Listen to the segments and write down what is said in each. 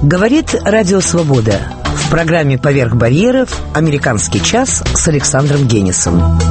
Говорит Радио Свобода. В программе «Поверх барьеров» «Американский час» с Александром Генисом.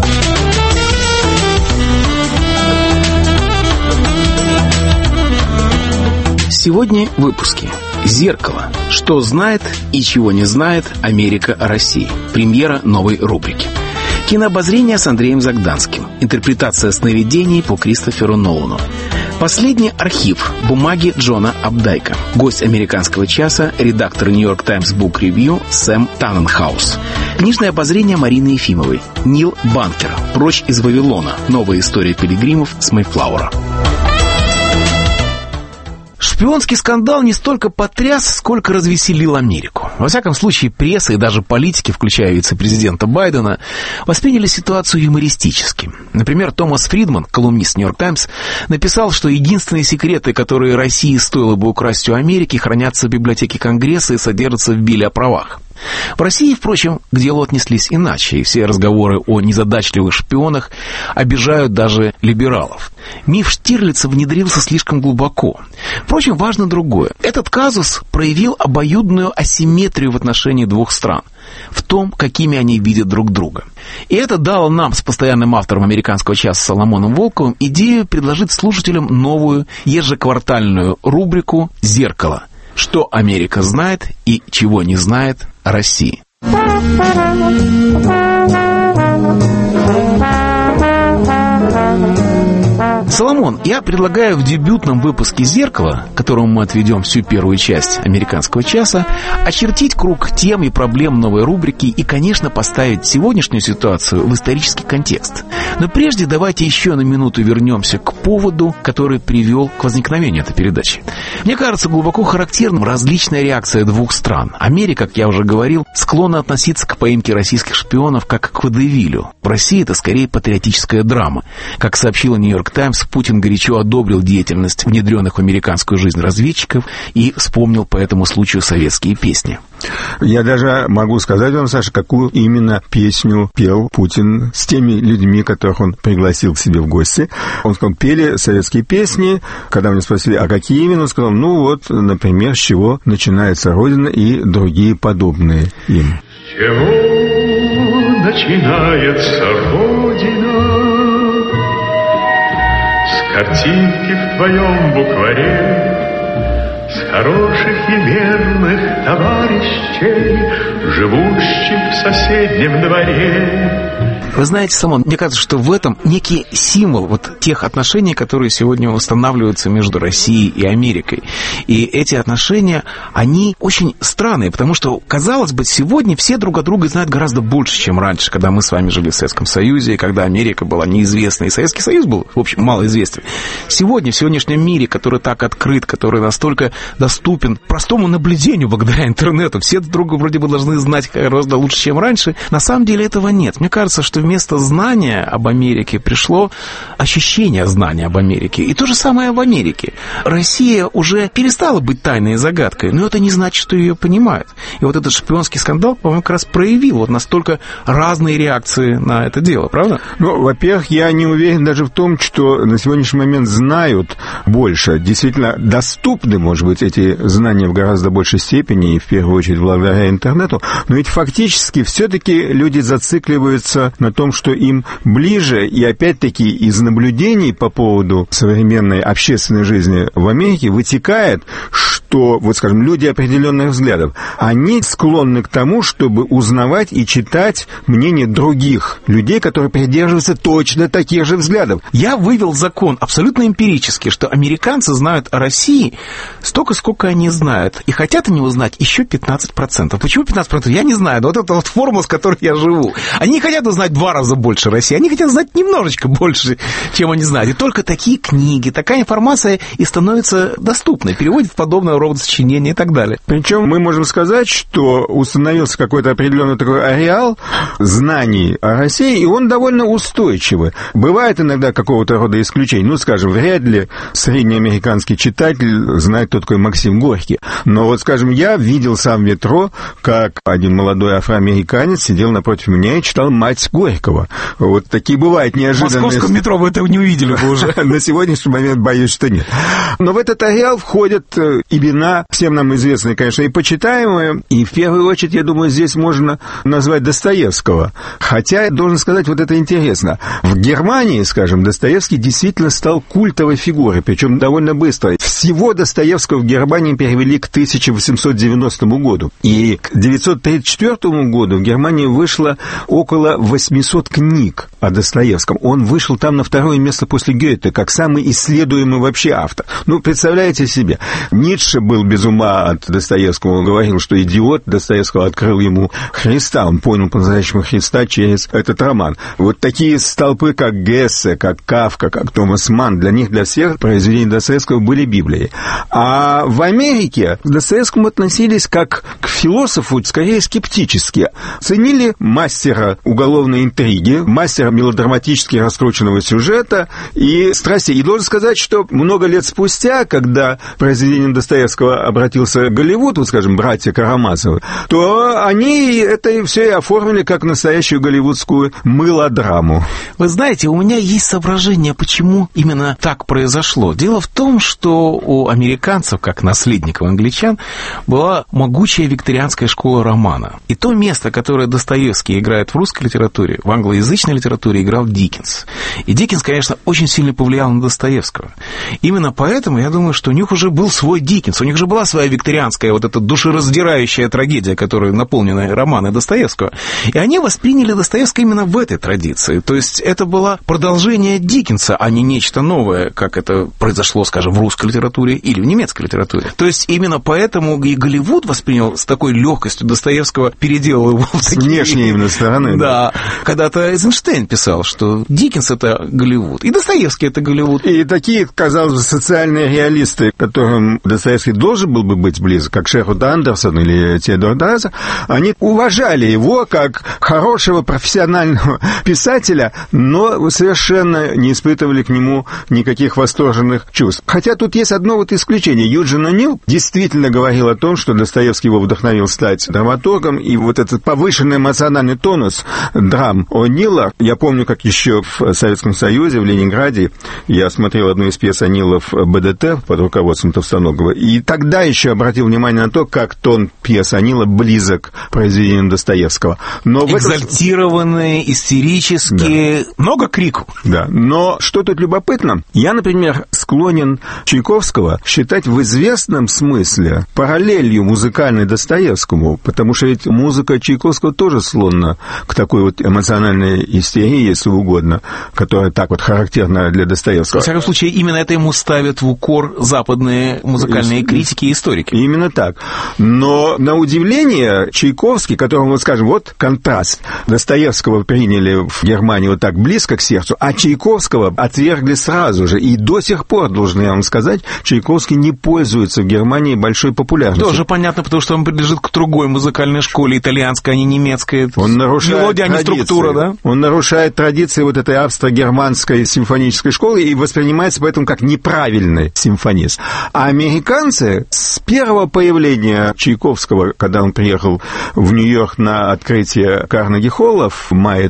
Сегодня в выпуске. «Зеркало. Что знает и чего не знает Америка о России». Премьера новой рубрики. Кинообозрение с Андреем Загданским. Интерпретация сновидений по Кристоферу Нолану. Последний архив. Бумаги Джона Апдайка. Гость «Американского часа», редактор New York Times Book Review Сэм Танненхаус. Книжное обозрение Марины Ефимовой. Нил Банкер. «Прочь из Вавилона. Новая история пилигримов» с Мэйфлауэра. Шпионский скандал не столько потряс, сколько развеселил Америку. Во всяком случае, пресса и даже политики, включая вице-президента Байдена, восприняли ситуацию юмористически. Например, Томас Фридман, колумнист New York Times, написал, что единственные секреты, которые России стоило бы украсть у Америки, хранятся в библиотеке Конгресса и содержатся в Билле о правах. В России, впрочем, к делу отнеслись иначе, и все разговоры о незадачливых шпионах обижают даже либералов. Миф Штирлица внедрился слишком глубоко. Впрочем, важно другое. Этот казус проявил обоюдную асимметрию в отношении двух стран, в том, какими они видят друг друга. И это дало нам с постоянным автором «Американского часа» Соломоном Волковым идею предложить слушателям новую ежеквартальную рубрику «Зеркало. Что Америка знает и чего не знает о России». Соломон, я предлагаю в дебютном выпуске «Зеркала», которому мы отведем всю первую часть «Американского часа», очертить круг тем и проблем новой рубрики и, конечно, поставить сегодняшнюю ситуацию в исторический контекст. Но прежде давайте еще на минуту вернемся к поводу, который привел к возникновению этой передачи. Мне кажется, глубоко характерным различная реакция двух стран. Америка, как я уже говорил, склонна относиться к поимке российских шпионов как к водевилю. В России это скорее патриотическая драма. Как сообщила New York Times, Путин горячо одобрил деятельность внедренных в американскую жизнь разведчиков и вспомнил по этому случаю советские песни. Я даже могу сказать вам, Саша, какую именно песню пел Путин с теми людьми, которых он пригласил к себе в гости. Он сказал, пели советские песни. Когда меня спросили, а какие именно, он сказал, ну вот, например, с чего начинается Родина и другие подобные им. С чего начинается Родина? С картинки в твоем букваре, с хороших и верных товарищей, живущих в соседнем дворе. Вы знаете, Соломон, мне кажется, что в этом некий символ вот тех отношений, которые сегодня устанавливаются между Россией и Америкой. И эти отношения, они очень странные, потому что, казалось бы, сегодня все друг о друге знают гораздо больше, чем раньше, когда мы с вами жили в Советском Союзе, и когда Америка была неизвестна, и Советский Союз был, в общем, малоизвестен. Сегодня, в сегодняшнем мире, который так открыт, который настолько доступен простому наблюдению благодаря интернету, все друг друга вроде бы должны знать гораздо лучше, чем раньше, на самом деле этого нет. Мне кажется, что вместо знания об Америке пришло ощущение знания об Америке. И то же самое в Америке. Россия уже перестала быть тайной и загадкой, но это не значит, что ее понимают. И вот этот шпионский скандал, по-моему, как раз проявил вот настолько разные реакции на это дело, правда? Ну, во-первых, я не уверен даже в том, что на сегодняшний момент знают больше. Действительно, доступны, может быть, эти знания в гораздо большей степени, и в первую очередь благодаря интернету. Но ведь фактически все-таки люди зацикливаются на том, что им ближе, и опять-таки из наблюдений по поводу современной общественной жизни в Америке вытекает, что, вот скажем, люди определенных взглядов, они склонны к тому, чтобы узнавать и читать мнение других людей, которые придерживаются точно таких же взглядов. Я вывел закон абсолютно эмпирически, что американцы знают о России столько, сколько они знают, и хотят они узнать еще 15%. Почему 15%? Я не знаю, но вот это вот формула, с которой я живу. Они не хотят узнать 2 раза больше России, они хотят знать немножечко больше, чем они знают. И только такие книги, такая информация и становится доступной, переводит в подобного рода сочинения и так далее. Причем мы можем сказать, что установился какой-то определенный такой ареал знаний о России, и он довольно устойчивый. Бывает иногда какого-то рода исключения. Ну, скажем, вряд ли среднеамериканский читатель знает, кто такой Максим Горький. Но вот, скажем, я видел сам в метро, как один молодой афроамериканец сидел напротив меня и читал «Мать Горького». Вот такие бывают неожиданные... В московском метро вы этого не увидели бы уже. На сегодняшний момент боюсь, что нет. Но в этот ареал входят и глубина, всем нам известная, конечно, и почитаемая, и в первую очередь, я думаю, здесь можно назвать Достоевского. Хотя, должен сказать, вот это интересно. В Германии, скажем, Достоевский действительно стал культовой фигурой, причем довольно быстро. Всего Достоевского в Германии перевели к 1890 году. И к 1934 году в Германии вышло около 800 книг о Достоевском. Он вышел там на второе место после Гёте, как самый исследуемый вообще автор. Ну, представляете себе, Ницше был без ума от Достоевского, он говорил, что идиот. Достоевского открыл ему Христа, он понял по-настоящему Христа через этот роман. Вот такие столпы, как Гессе, как Кафка, как Томас Манн, для них, для всех произведения Достоевского были Библией. А в Америке к Достоевскому относились как к философу, скорее скептически. Ценили мастера уголовной интриги, мастера мелодраматически раскрученного сюжета и страсти. И должен сказать, что много лет спустя, когда произведением Достоевского обратился Голливуд, вот, скажем, братья Карамазовы, то они это все и оформили как настоящую голливудскую мелодраму. Вы знаете, у меня есть соображение, почему именно так произошло. Дело в том, что у американцев, как наследников англичан, была могучая викторианская школа романа. И то место, которое Достоевский играет в русской литературе, в англоязычной литературе играл Диккенс. И Диккенс, конечно, очень сильно повлиял на Достоевского. Именно поэтому я думаю, что у них уже был свой Диккенс, у них же была своя викторианская вот эта душераздирающая трагедия, которая наполнена романы Достоевского. И они восприняли Достоевского именно в этой традиции. То есть это было продолжение Диккенса, а не нечто новое, как это произошло, скажем, в русской литературе или в немецкой литературе. То есть именно поэтому и Голливуд воспринял с такой легкостью Достоевского, переделал его в такие... С внешней именно стороны. Да. Когда-то Эйзенштейн писал, что Диккенс — это Голливуд, и Достоевский — это Голливуд. И такие, казалось бы, социальные реалисты, которым Достоевский должен был бы быть близок, как Шервуд Андерсон или Теодор Драйзер, они уважали его как хорошего профессионального писателя, но совершенно не испытывали к нему никаких восторженных чувств. Хотя тут есть одно вот исключение. Юджин О'Нил действительно говорил о том, что Достоевский его вдохновил стать драматургом, и вот этот повышенный эмоциональный тонус драм О'Нила, я помню, как еще в Советском Союзе, в Ленинграде, я смотрел одну из пьес О'Нила в БДТ под руководством Товстоногова, и тогда еще обратил внимание на то, как тон пьес О'Нила близок к произведениям Достоевского. Но экзальтированные, истерические, да. Много крику. Да, но что тут любопытно, я, например, склонен Чайковского считать в известном смысле параллелью музыкальной Достоевскому, потому что ведь музыка Чайковского тоже склонна к такой вот эмоциональной истерии, если угодно, которая так вот характерна для Достоевского. Во всяком случае, именно это ему ставят в укор западные музыкальные критики и историки. Именно так. Но, на удивление, Чайковский, которому, вот скажем, вот контраст, Достоевского приняли в Германии вот так близко к сердцу, а Чайковского отвергли сразу же. И до сих пор, должен я вам сказать, Чайковский не пользуется в Германии большой популярностью. Тоже понятно, потому что он принадлежит к другой музыкальной школе, итальянской, а не немецкой. Он нарушает мелодия, а не структура, да? Он нарушает традиции вот этой австро-германской симфонической школы и воспринимается поэтому как неправильный симфонист. А американцы с первого появления Чайковского, когда он приехал в Нью-Йорк на открытие Карнеги-холла в мае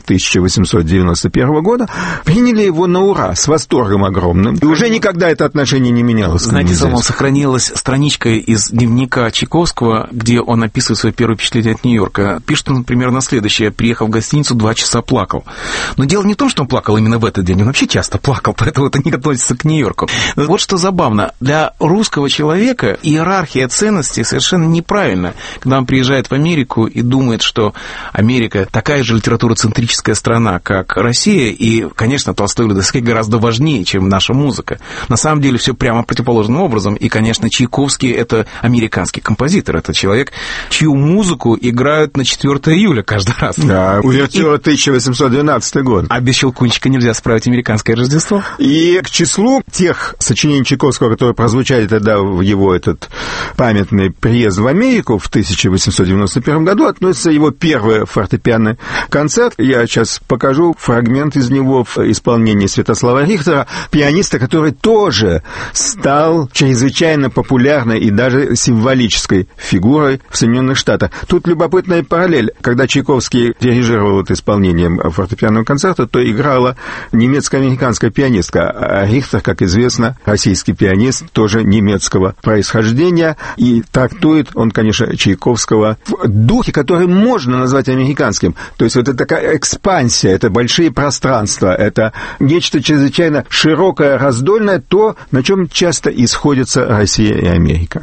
1891 года, приняли его на ура, с восторгом огромным. И уже никогда это отношение не менялось. Знаете, самому сохранилась страничка из дневника Чайковского, где он описывает свои первые впечатления от Нью-Йорка. Пишет он примерно следующее. Приехал в гостиницу, 2 часа плакал. Но дело не в том, что он плакал именно в этот день. Он вообще часто плакал, поэтому это не относится к Нью-Йорку. Вот что забавно. Для русского человека иерархия ценностей совершенно неправильна. Когда он приезжает в Америку и думает, что Америка такая же литературоцентрическая страна, как Россия, и, конечно, Толстой и Достоевский гораздо важнее, чем наша музыка. На самом деле все прямо противоположным образом. И, конечно, Чайковский — это американский композитор. Это человек, чью музыку играют на 4 июля каждый раз. Да, увертюра 1812 год. А без Щелкунчика нельзя справить американское Рождество. И к числу тех сочинений Чайковского, которые прозвучали тогда в его этот памятный приезд в Америку в 1891 году, относится его первый фортепианный концерт. Я сейчас покажу фрагмент из него в исполнении Святослава Рихтера, пианиста, который тоже стал стал чрезвычайно популярной и даже символической фигурой в Соединенных Штатах. Тут любопытная параллель. Когда Чайковский дирижировал это исполнением фортепианного концерта, то играла немецко-американская пианистка. А Рихтер, как известно, российский пианист, тоже немецкого происхождения. И трактует он, конечно, Чайковского в духе, который можно назвать американским. То есть вот это такая экспансия, это большие пространства, это нечто чрезвычайно широкое, раздольное, то, на чем часто и сходятся Россия и Америка.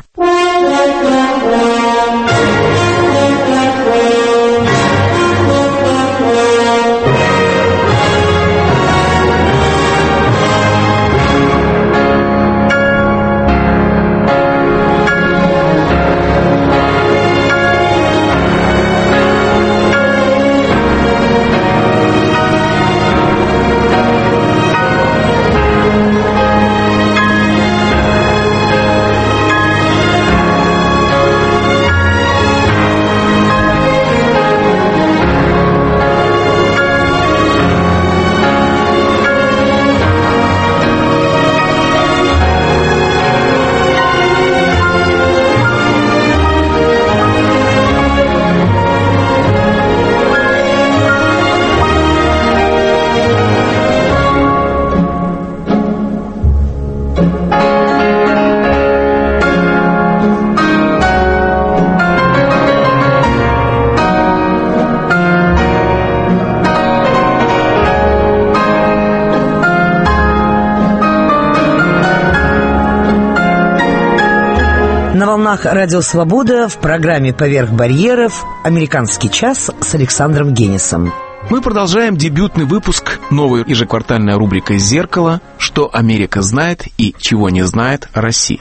На волнах Радио Свобода в программе «Поверх барьеров» «Американский час» с Александром Генисом. Мы продолжаем дебютный выпуск новой ежеквартальной рубрикой «Зеркало. Что Америка знает и чего не знает о России».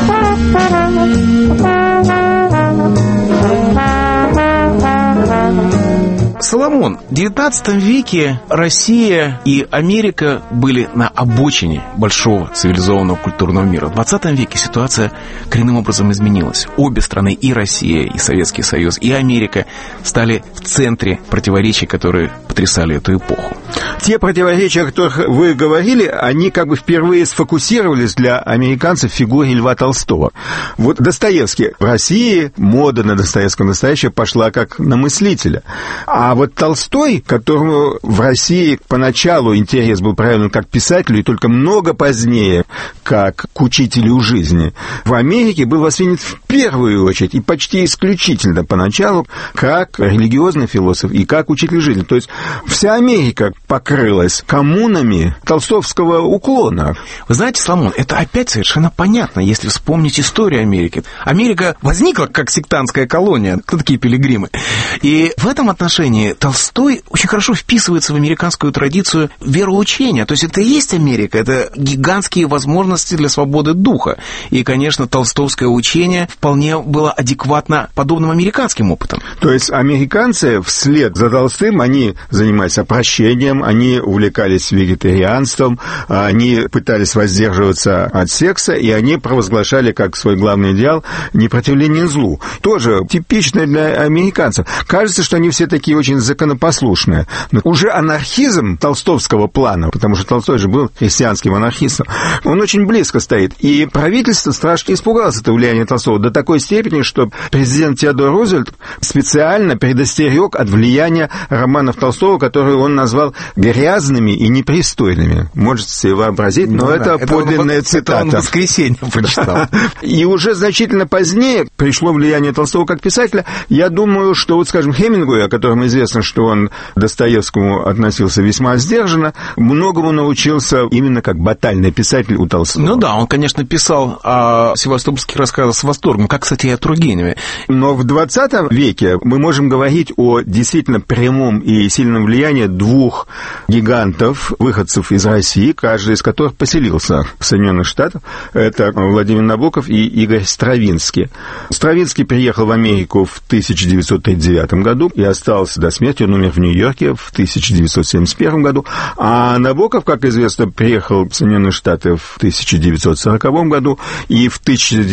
Соломон, в XIX веке Россия и Америка были на обочине большого цивилизованного культурного мира. В XX веке ситуация коренным образом изменилась. Обе страны, и Россия, и Советский Союз, и Америка, стали в центре противоречий, которые потрясали эту эпоху. Те противоречия, о которых вы говорили, они как бы впервые сфокусировались для американцев в фигуре Льва Толстого. Вот Достоевский. В России мода на Достоевского настоящего пошла как на мыслителя. А вот Толстой, которому в России поначалу интерес был проявлен как писателю, и только много позднее как к учителю жизни, в Америке был воспринят в первую очередь и почти исключительно поначалу как религиозный философ и как учитель жизни. То есть вся Америка покрылась коммунами толстовского уклона. Вы знаете, Соломон, это опять совершенно понятно, если вспомнить историю Америки. Америка возникла как сектантская колония. Кто такие пилигримы? И в этом отношении Толстой очень хорошо вписывается в американскую традицию вероучения. То есть это и есть Америка, это гигантские возможности для свободы духа. И, конечно, толстовское учение вполне было адекватно подобным американским опытам. То есть американцы вслед за Толстым, они занимались опрощением, они увлекались вегетарианством, они пытались воздерживаться от секса, и они провозглашали как свой главный идеал непротивление злу. Тоже типично для американцев. Кажется, что они все такие очень законопослушные. Но уже анархизм толстовского плана, потому что Толстой же был христианским анархистом, он очень близко стоит. И правительство страшно испугалось этого влияния Толстого до такой степени, что президент Теодор Рузвельт специально предостерег от влияния романов Толстого, которые он назвал грязными и непристойными. Можете себе вообразить, но это подлинная цитата. Это он в воскресенье прочитал. И уже значительно позднее пришло влияние Толстого как писателя. Я думаю, что, вот, скажем, Хемингуэй, о котором известно, что он к Достоевскому относился весьма сдержанно, многому научился именно как батальный писатель у Толстого. Ну да, он, конечно, писал о севастопольских рассказах с восторгом, как, кстати, и о Тургеневе. Но в 20 веке мы можем говорить о действительно прямом и сильном влиянии двух гигантов, выходцев из России, каждый из которых поселился в Соединенных Штатах. Это Владимир Набоков и Игорь Стравинский. Стравинский приехал в Америку в 1939 году и остался до смерти смерти. Он умер в Нью-Йорке в 1971 году. А Набоков, как известно, приехал в Соединенные Штаты в 1940 году и в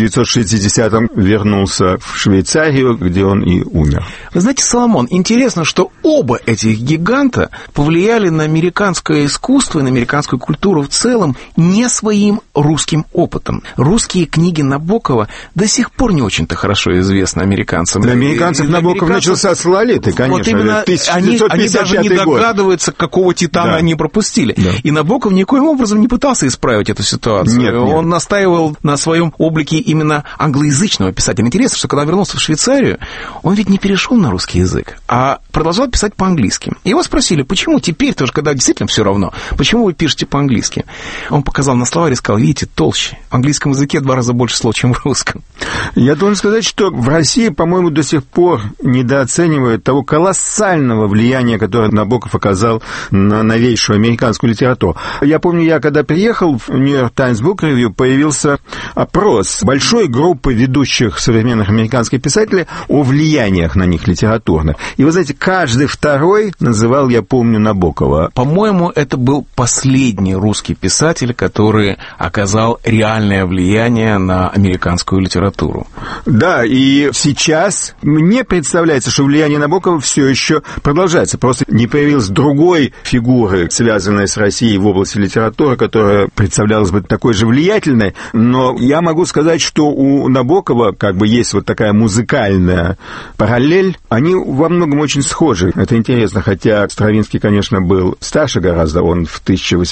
1960 вернулся в Швейцарию, где он и умер. Вы знаете, Соломон, интересно, что оба этих гиганта повлияли на американское искусство и на американскую культуру в целом не своим русским опытом. Русские книги Набокова до сих пор не очень-то хорошо известны американцам. Для американцев Набоков начался с Лолиты, конечно. Вот именно 1555 они даже не догадываются, какого титана они пропустили. Да. И Набоков никоим образом не пытался исправить эту ситуацию. Нет. Он настаивал на своем облике именно англоязычного писателя. Интересно, что когда вернулся в Швейцарию, он ведь не перешел на русский язык, а продолжал писать по-английски. Его спросили, почему теперь, тоже когда действительно все равно, почему вы пишете по-английски? Он показал на словарь и сказал, видите, толще. В английском языке 2 раза больше слов, чем в русском. Я должен сказать, что в России, по-моему, до сих пор недооценивают того колоссального влияния, которое Набоков оказал на новейшую американскую литературу. Я помню, я когда приехал в New York Times Book Review, появился опрос большой группы ведущих современных американских писателей о влияниях на них литературных. И вы знаете, каждый второй называл, я помню, Набокова. По-моему, это был последний русский писатель, который оказал реальное влияние на американскую литературу. Да, и сейчас мне представляется, что влияние Набокова все еще продолжается. Просто не появилась другой фигуры, связанной с Россией в области литературы, которая представлялась бы такой же влиятельной. Но я могу сказать, что у Набокова как бы есть вот такая музыкальная параллель. Они во многом очень схожи. Это интересно, хотя Стравинский, конечно, был старше гораздо. Он в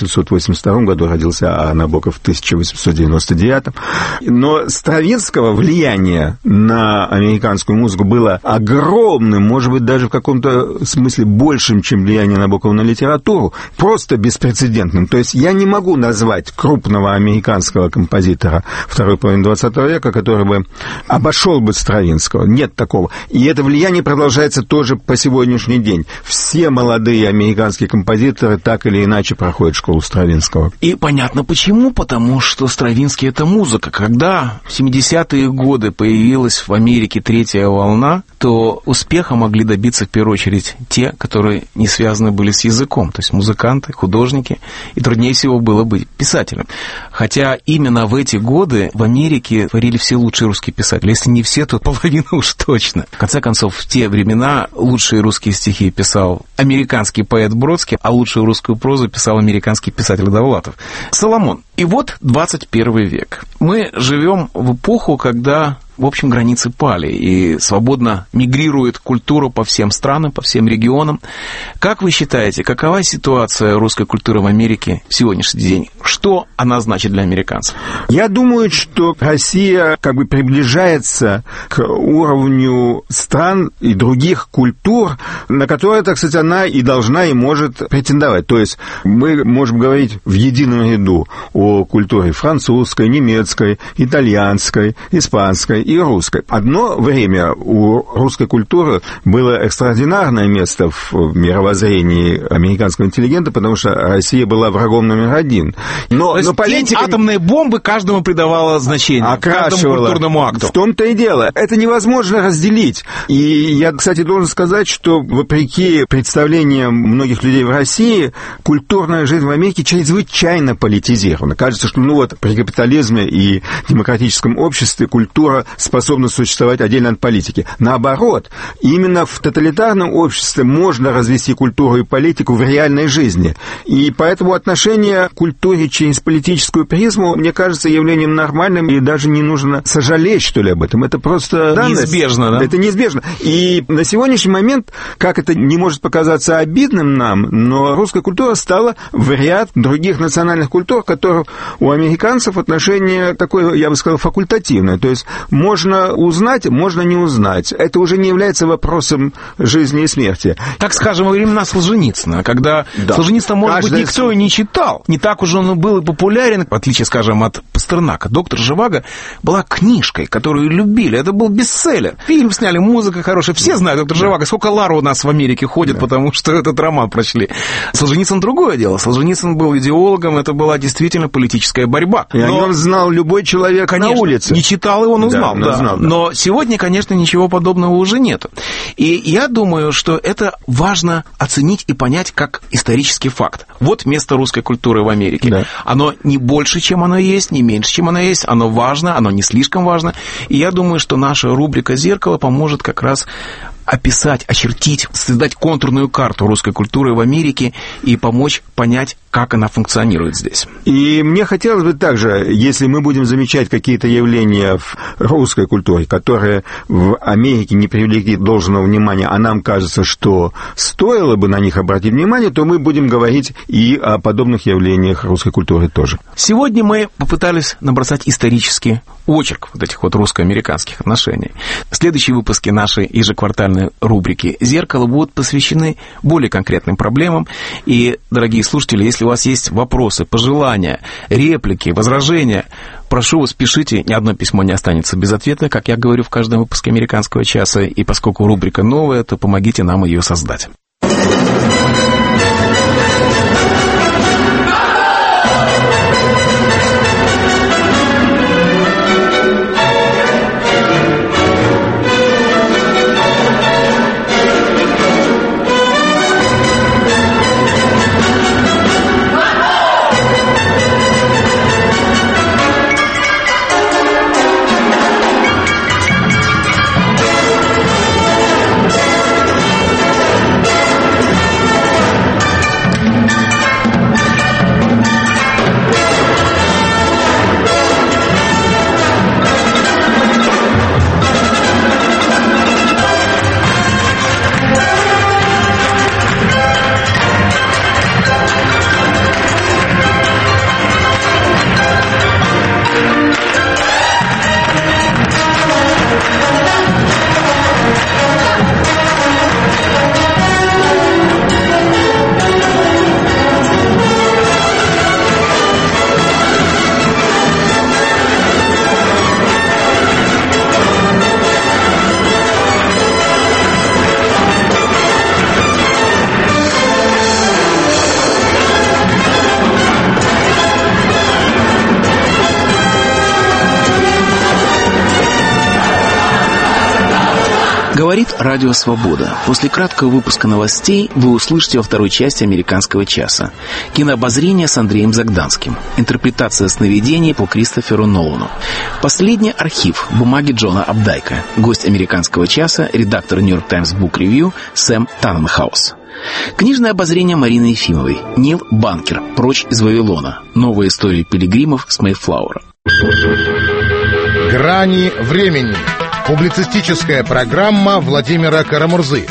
1882 году родился, а Набоков в 1899. Но Стравинского влияние на американскую музыку было огромным, может быть, даже в каком-то смысле большим, чем влияние Набокова на литературу, просто беспрецедентным. То есть я не могу назвать крупного американского композитора второй половины 20 века, который бы обошел бы Стравинского. Нет такого. И это влияние продолжается тоже по сегодняшний день. Все молодые американские композиторы так или иначе проходят школу Стравинского. И понятно почему, потому что Стравинский — это музыка. Когда в 70-е годы появилась в Америке третья волна, то успеха могли добиться в первую очередь те, которые не связаны были с языком, то есть музыканты, художники, и труднее всего было быть писателем. Хотя именно в эти годы в Америке творили все лучшие русские писатели. Если не все, то половина уж точно. В конце концов, в те времена лучшие русские стихи писал американский поэт Бродский, а лучшую русскую прозу писал американский писатель Довлатов. Соломон, и вот 21 век. Мы живем в эпоху, когда, в общем, границы пали, и свободно мигрирует культура по всем странам, по всем регионам. Как вы считаете, какова ситуация русской культуры в Америке в сегодняшний день? Что она значит для американцев? Я думаю, что Россия как бы приближается к уровню стран и других культур, на которые, так сказать, она и должна, и может претендовать. То есть мы можем говорить в едином ряду о культуре французской, немецкой, итальянской, испанской и русской. Одно время у русской культуры было экстраординарное место в мировоззрении американского интеллигента, потому что Россия была врагом номер один. Но политика... атомные бомбы каждому придавала значение, каждому культурному акту. В том-то и дело. Это невозможно разделить. И я, кстати, должен сказать, что вопреки представлениям многих людей в России, культурная жизнь в Америке чрезвычайно политизирована. Кажется, что при капитализме и демократическом обществе культура способна существовать отдельно от политики. Наоборот, именно в тоталитарном обществе можно развести культуру и политику в реальной жизни. И поэтому отношение к культуре через политическую призму, мне кажется, явлением нормальным, и даже не нужно сожалеть, что ли, об этом. Это просто данность. Неизбежно, да? Это неизбежно. И на сегодняшний момент, как это не может показаться обидным нам, но русская культура стала в ряд других национальных культур, которых у американцев отношение такое, я бы сказал, факультативное. То есть можно узнать, можно не узнать. Это уже не является вопросом жизни и смерти. Так скажем, во времена Солженицына, когда Солженицына, может быть, никто и не читал, не так уж он был и популярен, в отличие, скажем, от Пастернака. «Доктор Живаго» была книжкой, которую любили. Это был бестселлер. Фильм сняли, музыка хорошая. Все знают «Доктор Живаго». Сколько Лару у нас в Америке ходит, потому что этот роман прочли. Солженицын другое дело. Солженицын был идеологом, это была действительно политическая борьба. И о нем знал любой человек, конечно, на улице. Не читал, и он узнал. знал. Но сегодня, конечно, ничего подобного уже нету. И я думаю, что это важно оценить и понять как исторический факт. Вот место русской культуры в Америке. Да. Оно не больше, чем оно есть, не меньше, чем оно есть. Оно важно, оно не слишком важно. И я думаю, что наша рубрика «Зеркало» поможет как раз описать, очертить, создать контурную карту русской культуры в Америке и помочь понять, как она функционирует здесь. И мне хотелось бы также, если мы будем замечать какие-то явления в русской культуре, которые в Америке не привлекли должного внимания, а нам кажется, что стоило бы на них обратить внимание, то мы будем говорить и о подобных явлениях русской культуры тоже. Сегодня мы попытались набросать исторический очерк вот этих вот русско-американских отношений. Следующие выпуски нашей ежеквартальной рубрики «Зеркало» будут посвящены более конкретным проблемам. И, дорогие слушатели, если у вас есть вопросы, пожелания, реплики, возражения, прошу вас, пишите, ни одно письмо не останется без ответа, как я говорю в каждом выпуске «Американского часа». И поскольку рубрика новая, то помогите нам ее создать. Говорит Радио Свобода. После краткого выпуска новостей вы услышите во второй части «Американского часа». Кинообозрение с Андреем Загданским. Интерпретация сновидений по Кристоферу Нолану. Последний архив. Бумаги Джона Апдайка. Гость «Американского часа», редактор New York Times Book Review Сэм Танненхаус. Книжное обозрение Марины Ефимовой. Нил Банкер. «Прочь из Вавилона». Новая история пилигримов с Мейфлауэра. Грани времени. Публицистическая программа Владимира Карамурзы.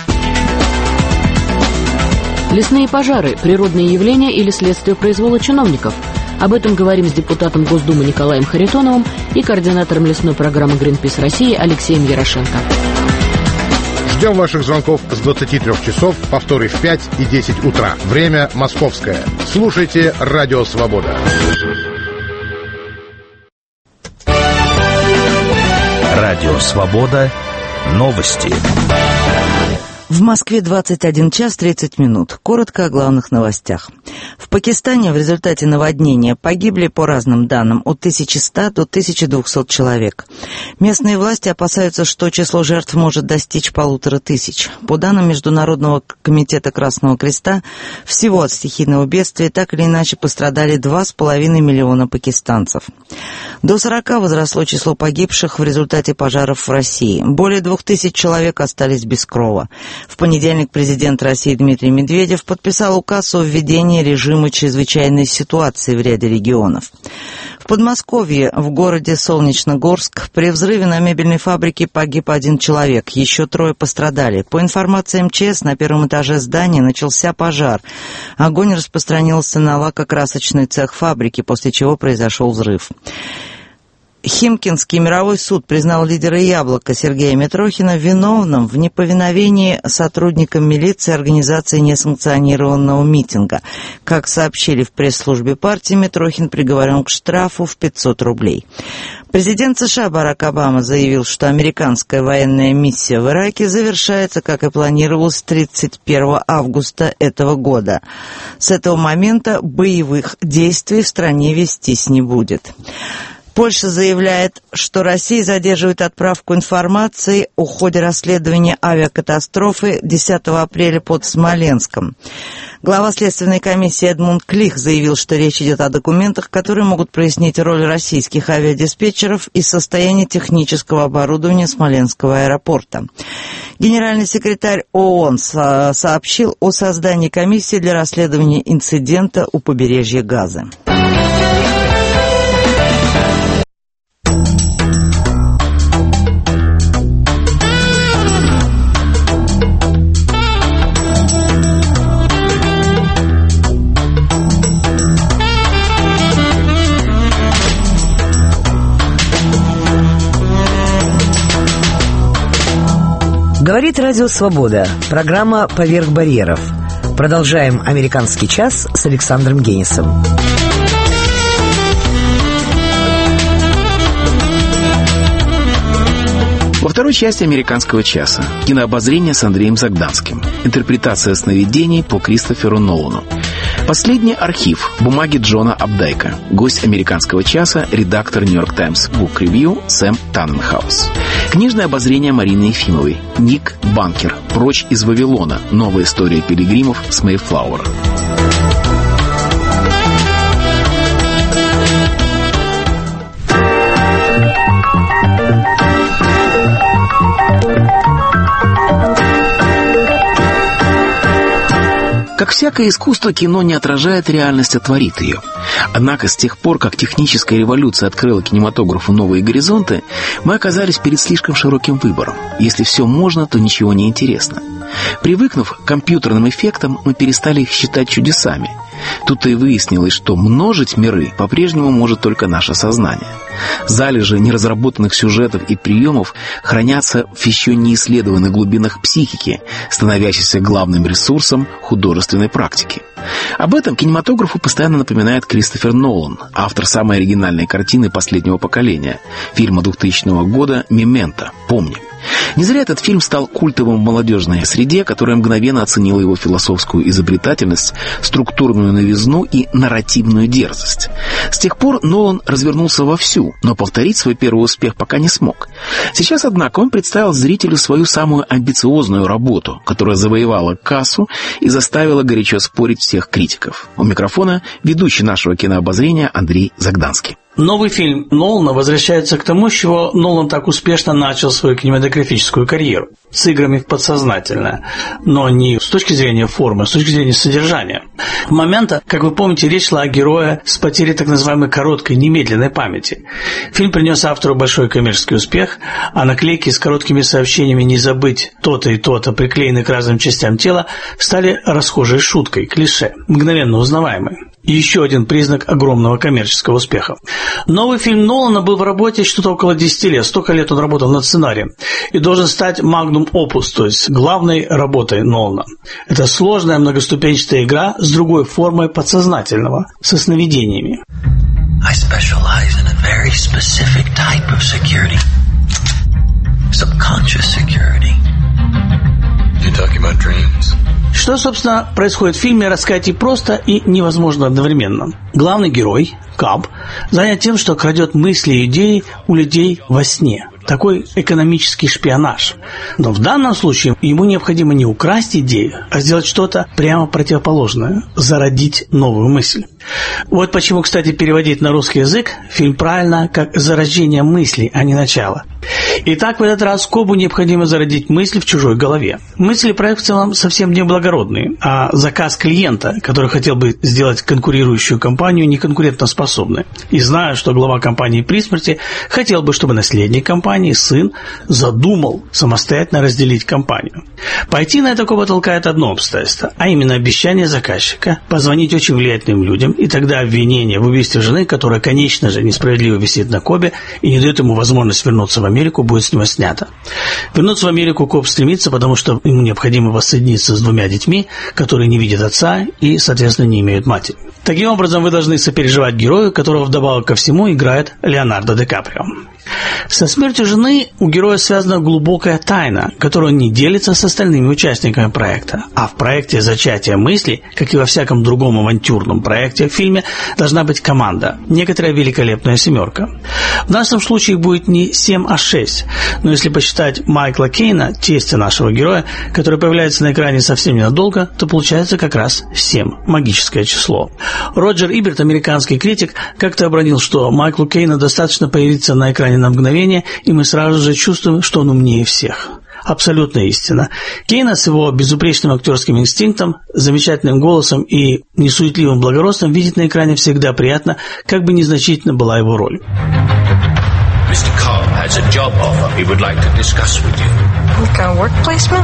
Лесные пожары – природные явления или следствие произвола чиновников? Об этом говорим с депутатом Госдумы Николаем Харитоновым и координатором лесной программы «Гринпис России» Алексеем Ярошенко. Ждем ваших звонков с 23 часов, повторы в 5 и 10 утра. Время московское. Слушайте «Радио Свобода». Радио «Свобода». Новости. В Москве 21 час 30 минут. Коротко о главных новостях. В Пакистане в результате наводнения погибли, по разным данным, от 1100 до 1200 человек. Местные власти опасаются, что число жертв может достичь 1500. По данным Международного комитета Красного Креста, всего от стихийного бедствия так или иначе пострадали 2,5 миллиона пакистанцев. До 40 возросло число погибших в результате пожаров в России. Более 2000 человек остались без крова. В понедельник президент России Дмитрий Медведев подписал указ о введении режима чрезвычайной ситуации в ряде регионов. В Подмосковье, в городе Солнечногорск, при взрыве на мебельной фабрике погиб 1 человек, еще 3 пострадали. По информации МЧС, на первом этаже здания начался пожар. Огонь распространился на лакокрасочный цех фабрики, после чего произошел взрыв. Химкинский мировой суд признал лидера «Яблока» Сергея Митрохина виновным в неповиновении сотрудникам милиции организации несанкционированного митинга. Как сообщили в пресс-службе партии, Митрохин приговорен к штрафу в 500 рублей. Президент США Барак Обама заявил, что американская военная миссия в Ираке завершается, как и планировалось, 31 августа этого года. С этого момента боевых действий в стране вестись не будет. Польша заявляет, что Россия задерживает отправку информации о ходе расследования авиакатастрофы 10 апреля под Смоленском. Глава Следственной комиссии Эдмунд Клих заявил, что речь идет о документах, которые могут прояснить роль российских авиадиспетчеров и состояние технического оборудования Смоленского аэропорта. Генеральный секретарь ООН сообщил о создании комиссии для расследования инцидента у побережья Газы. Говорит Радио Свобода. Программа «Поверх барьеров». Продолжаем «Американский час» с Александром Генисом. Во второй части «Американского часа» кинообозрение с Андреем Загданским. Интерпретация сновидений по Кристоферу Нолану. Последний архив. Бумаги Джона Апдайка. Гость «Американского часа» — редактор «Нью-Йорк Таймс Бук Ревью» Сэм Танненхаус. Книжное обозрение Марины Ефимовой. Ник Банкер. «Прочь из Вавилона. Новая история пилигримов с Мэйфлауэр». Как всякое искусство, кино не отражает реальность, а творит ее. Однако с тех пор, как техническая революция открыла кинематографу новые горизонты, мы оказались перед слишком широким выбором. Если все можно, то ничего не интересно. Привыкнув к компьютерным эффектам, мы перестали их считать чудесами. Тут-то и выяснилось, что множить миры по-прежнему может только наше сознание. Залежи неразработанных сюжетов и приемов хранятся в еще не исследованных глубинах психики, становящейся главным ресурсом художественной практики. Об этом кинематографу постоянно напоминает Кристофер Нолан, автор самой оригинальной картины последнего поколения, фильма 2000 года «Мементо. Помни». Не зря этот фильм стал культовым в молодежной среде, которая мгновенно оценила его философскую изобретательность, структурную новизну и нарративную дерзость. С тех пор Нолан развернулся вовсю, но повторить свой первый успех пока не смог. Сейчас, однако, он представил зрителю свою самую амбициозную работу, которая завоевала кассу и заставила горячо спорить всех критиков. У микрофона ведущий нашего кинообозрения Андрей Загданский. Новый фильм Нолана возвращается к тому, с чего Нолан так успешно начал свою кинематографическую карьеру – с играми в подсознательное, но не с точки зрения формы, а с точки зрения содержания. В момента, как вы помните, речь шла о герое с потерей так называемой короткой, немедленной памяти. Фильм принес автору большой коммерческий успех, а наклейки с короткими сообщениями «не забыть то-то и то-то», приклеенные к разным частям тела, стали расхожей шуткой, клише, мгновенно узнаваемой. Еще один признак огромного коммерческого успеха. Новый фильм Нолана был в работе что-то около 10 лет. Столько лет он работал над сценарием. И должен стать magnum opus, то есть главной работой Нолана. Это сложная многоступенчатая игра с другой формой подсознательного, со сновидениями. I specialize in a very specific type of security. Subconscious security. You're talking about dreams? Что, собственно, происходит в фильме, рассказать и просто, и невозможно одновременно. Главный герой, Каб, занят тем, что крадет мысли и идеи у людей во сне. Такой экономический шпионаж. Но в данном случае ему необходимо не украсть идею, а сделать что-то прямо противоположное, зародить новую мысль. Вот почему, кстати, переводить на русский язык фильм правильно как «зарождение мысли», а не «начало». Итак, в этот раз Кобу необходимо зародить мысли в чужой голове. Мысли проект в целом совсем не благородные, а заказ клиента, который хотел бы сделать конкурирующую компанию неконкурентоспособной. И зная, что глава компании при смерти, хотел бы, чтобы наследник компании, сын, задумал самостоятельно разделить компанию. Пойти на это Коба толкает одно обстоятельство, а именно обещание заказчика позвонить очень влиятельным людям, и тогда обвинение в убийстве жены, которая, конечно же, несправедливо висит на Кобе и не дает ему возможность вернуться в Америку, будет с него снято. Вернуться в Америку Коб стремится, потому что ему необходимо воссоединиться с двумя детьми, которые не видят отца и, соответственно, не имеют матери. Таким образом, вы должны сопереживать герою, которого вдобавок ко всему играет Леонардо Ди Каприо. Со смертью жены у героя связана глубокая тайна, которую он не делится с остальными участниками проекта. А в проекте «Зачатие мысли», как и во всяком другом авантюрном проекте, проекте. В фильме должна быть команда, некоторая великолепная семерка. В нашем случае будет не 7, а 6. Но если посчитать Майкла Кейна, тестя нашего героя, который появляется на экране совсем ненадолго, то получается как раз 7. Магическое число. Роджер Иберт, американский критик, как-то обронил, что Майклу Кейну достаточно появиться на экране на мгновение, и мы сразу же чувствуем, что он умнее всех. Абсолютная истина. Кейна с его безупречным актерским инстинктом, замечательным голосом и несуетливым благородством видеть на экране всегда приятно, как бы незначительна была его роль. Mr. Cobb has a job offer he would like to discuss with you. What kind of work placement?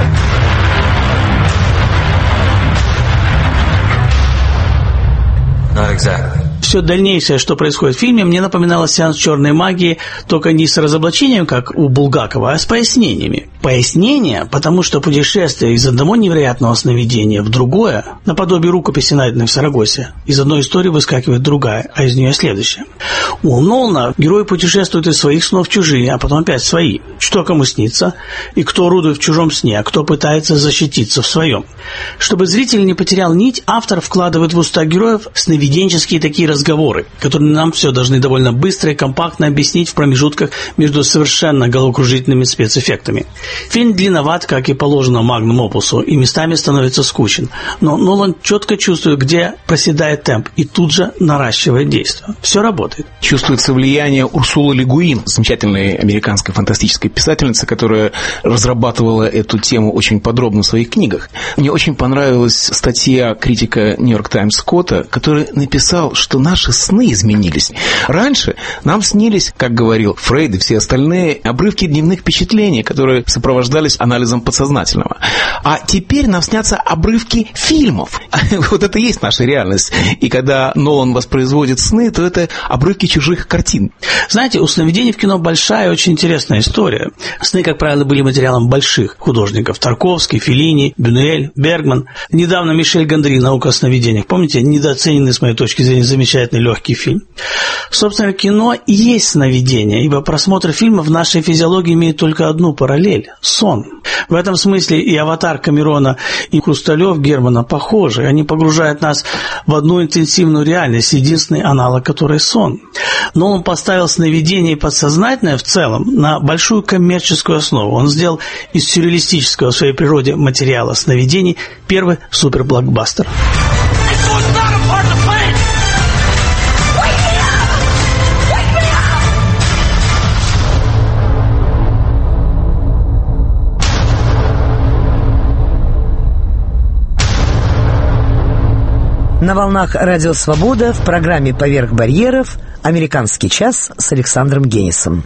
Not exactly. Все дальнейшее, что происходит в фильме, мне напоминало сеанс черной магии, только не с разоблачением, как у Булгакова, а с пояснениями. Пояснения, потому что путешествие из одного невероятного сновидения в другое, наподобие рукописи, найденной в Сарагосе, из одной истории выскакивает другая, а из нее следующая. У Нолана герои путешествуют из своих снов в чужие, а потом опять в свои. Что кому снится, и кто орудует в чужом сне, а кто пытается защититься в своем. Чтобы зритель не потерял нить, автор вкладывает в уста героев сновиденческие такие разговоры, которые нам все должны довольно быстро и компактно объяснить в промежутках между совершенно головокружительными спецэффектами. Фильм длинноват, как и положено магнум опусу, и местами становится скучен, но Нолан четко чувствует, где проседает темп, и тут же наращивает действие. Все работает. Чувствуется влияние Урсулы Ле Гуин, замечательной американской фантастической писательницы, которая разрабатывала эту тему очень подробно в своих книгах. Мне очень понравилась статья критика «Нью-Йорк Таймс» Скотта, который написал, что наши сны изменились. Раньше нам снились, как говорил Фрейд и все остальные, обрывки дневных впечатлений, которые сопровождались анализом подсознательного. А теперь нам снятся обрывки фильмов. Вот это и есть наша реальность. И когда Нолан воспроизводит сны, то это обрывки чужих картин. Знаете, у сновидений в кино большая и очень интересная история. Сны, как правило, были материалом больших художников. Тарковский, Феллини, Бюнюэль, Бергман. Недавно Мишель Гондри «Наука о сновидениях». Помните, недооцененный, с моей точки зрения, замечательный легкий фильм. Собственно, кино и есть сновидение, ибо просмотр фильма в нашей физиологии имеет только одну параллель – сон. В этом смысле и «Аватар» Камерона, и «Хрусталев» Германа похожи. Они погружают нас в одну интенсивную реальность, единственный аналог которой – сон. Но он поставил сновидение и подсознательное в целом на большую коммерческую основу. Он сделал из сюрреалистического в своей природе материала сновидений первый суперблокбастер. На волнах Радио Свобода в программе «Поверх барьеров» «Американский час» с Александром Генисом.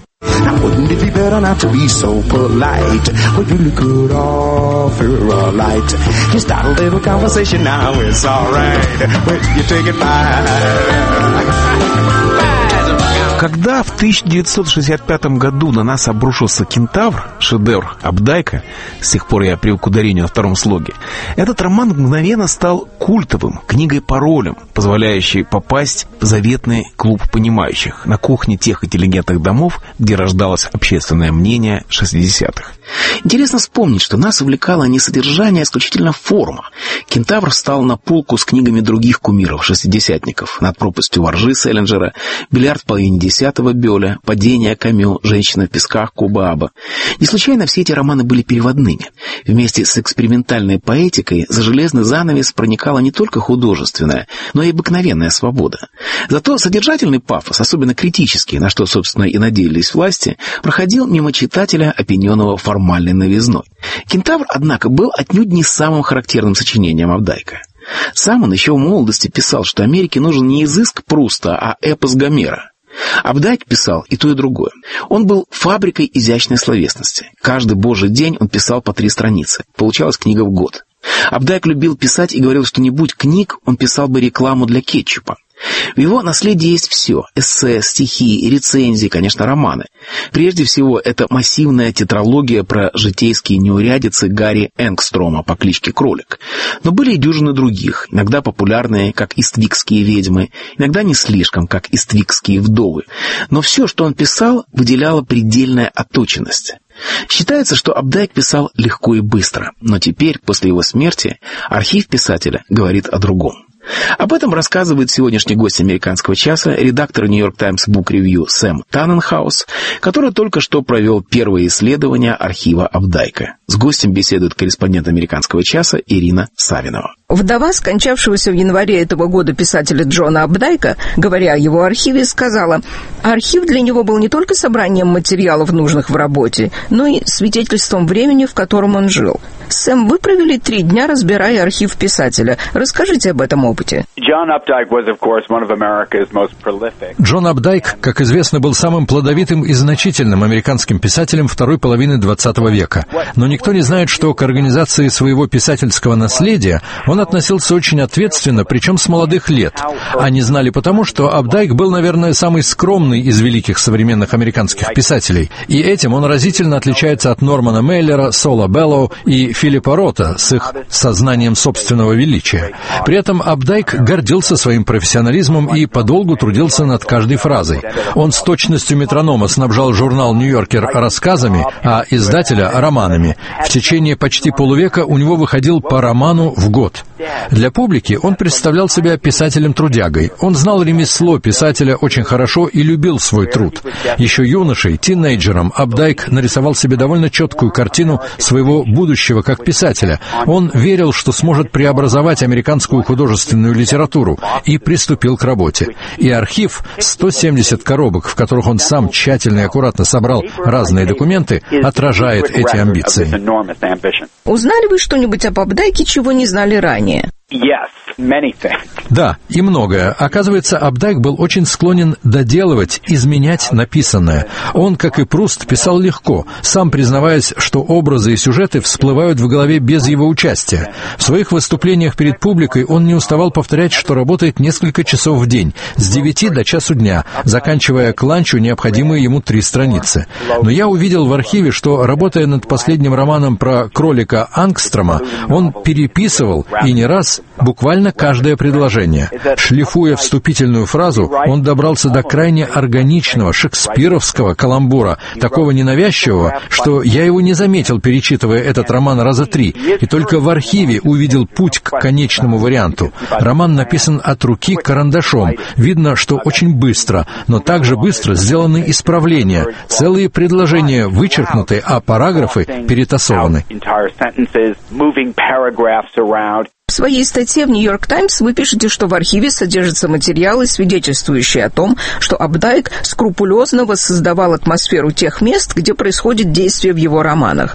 Когда в 1965 году на нас обрушился «Кентавр», шедевр Апдайка, с тех пор я привык к ударению на втором слоге, этот роман мгновенно стал культовым, книгой-паролем, позволяющей попасть в заветный клуб понимающих на кухне тех интеллигентных домов, где рождалось общественное мнение 60-х. Интересно вспомнить, что нас увлекало не содержание, а исключительно форма. «Кентавр» встал на полку с книгами других кумиров, шестидесятников: «Над пропастью воржи» Селлинджера, «Бильярд в половине десятого» Бёля, «Падение» Камю, «Женщина в песках» Кубааба. Не случайно все эти романы были переводными. Вместе с экспериментальной поэтикой за железный занавес проникала не только художественная, но и обыкновенная свобода. Зато содержательный пафос, особенно критический, на что, собственно, и надеялись власти, проходил мимо читателя, опьяненного формальной новизной. «Кентавр», однако, был отнюдь не самым характерным сочинением Апдайка. Сам он еще в молодости писал, что Америке нужен не изыск Пруста, а эпос Гомера. Апдайк писал и то, и другое. Он был фабрикой изящной словесности. Каждый божий день он писал по 3 страницы. Получалась книга в год. Апдайк любил писать и говорил, что не будь книг, он писал бы рекламу для кетчупа. В его наследии есть все: эссе, стихи, рецензии, конечно, романы. Прежде всего, это массивная тетралогия про житейские неурядицы Гарри Энгстрома по кличке Кролик. Но были и дюжины других, иногда популярные, как «Иствикские ведьмы», иногда не слишком, как «Иствикские вдовы». Но все, что он писал, выделяло предельная отточенность. Считается, что Апдайк писал легко и быстро, но теперь, после его смерти, архив писателя говорит о другом. Об этом рассказывает сегодняшний гость «Американского часа», редактор «Нью-Йорк Таймс Бук Ревью» Сэм Танненхаус, который только что провел первое исследование архива Апдайка. С гостем беседует корреспондент «Американского часа» Ирина Савинова. Вдова скончавшегося в январе этого года писателя Джона Апдайка, говоря о его архиве, сказала: архив для него был не только собранием материалов, нужных в работе, но и свидетельством времени, в котором он жил. Сэм, вы провели 3 дня, разбирая архив писателя. Расскажите об этом опыте. Джон Апдайк, как известно, был самым плодовитым и значительным американским писателем второй половины XX века. Но никто не знает, что к организации своего писательского наследия он относился очень ответственно, причем с молодых лет. Они знали потому, что Апдайк был, наверное, самый скромный из великих современных американских писателей. И этим он разительно отличается от Нормана Мейлера, Сола Беллоу и Филиппа Рота с их сознанием собственного величия. При этом Апдайк гордился своим профессионализмом и подолгу трудился над каждой фразой. Он с точностью метронома снабжал журнал «Нью-Йоркер» рассказами, а издателя — романами. В течение почти полувека у него выходил по роману в год. Для публики он представлял себя писателем-трудягой. Он знал ремесло писателя очень хорошо и любил свой труд. Еще юношей, тинейджером, Апдайк нарисовал себе довольно четкую картину своего будущего как писателя. Он верил, что сможет преобразовать американскую художественную литературу, и приступил к работе. И архив, 170 коробок, в которых он сам тщательно и аккуратно собрал разные документы, отражает эти амбиции. Узнали вы что-нибудь об Апдайке, чего не знали ранее? Да, и многое. Оказывается, Апдайк был очень склонен доделывать, изменять написанное. Он, как и Пруст, писал легко, сам признаваясь, что образы и сюжеты всплывают в голове без его участия. В своих выступлениях перед публикой он не уставал повторять, что работает несколько часов в день, с 9 до часу дня, заканчивая к ланчу необходимые ему 3 страницы. Но я увидел в архиве, что, работая над последним романом про кролика Ангстрома, он переписывал, и не раз, буквально каждое предложение. Шлифуя вступительную фразу, он добрался до крайне органичного, шекспировского каламбура, такого ненавязчивого, что я его не заметил, перечитывая этот роман раза 3, и только в архиве увидел путь к конечному варианту. Роман написан от руки карандашом. Видно, что очень быстро, но также быстро сделаны исправления. Целые предложения вычеркнуты, а параграфы перетасованы. В своей статье в «Нью-Йорк Таймс» вы пишете, что в архиве содержатся материалы, свидетельствующие о том, что Апдайк скрупулезно воссоздавал атмосферу тех мест, где происходит действие в его романах.